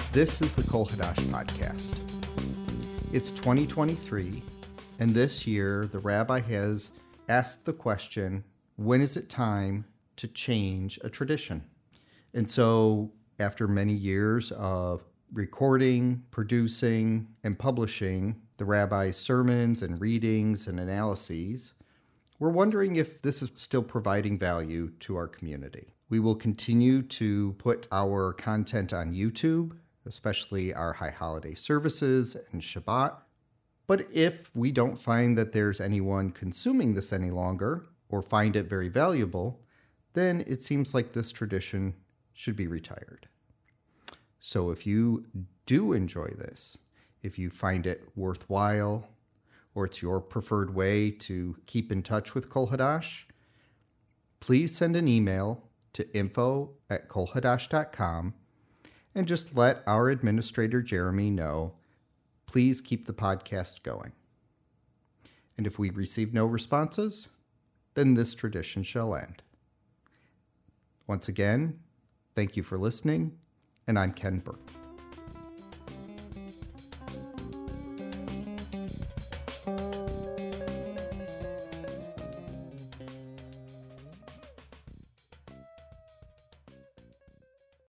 This is the Kol Hadash Podcast. It's 2023, and this year the rabbi has asked the question, when is it time to change a tradition? And so after many years of recording, producing, and publishing the rabbi's sermons and readings and analyses, we're wondering if this is still providing value to our community. We will continue to put our content on YouTube, especially our high holiday services and Shabbat. But if we don't find that there's anyone consuming this any longer or find it very valuable, then it seems like this tradition should be retired. So if you do enjoy this, if you find it worthwhile, or it's your preferred way to keep in touch with Kol Hadash, please send an email to info@kolhadash.com and just let our administrator Jeremy know, please keep the podcast going. And if we receive no responses, then this tradition shall end. Once again, thank you for listening, and I'm Ken Burke.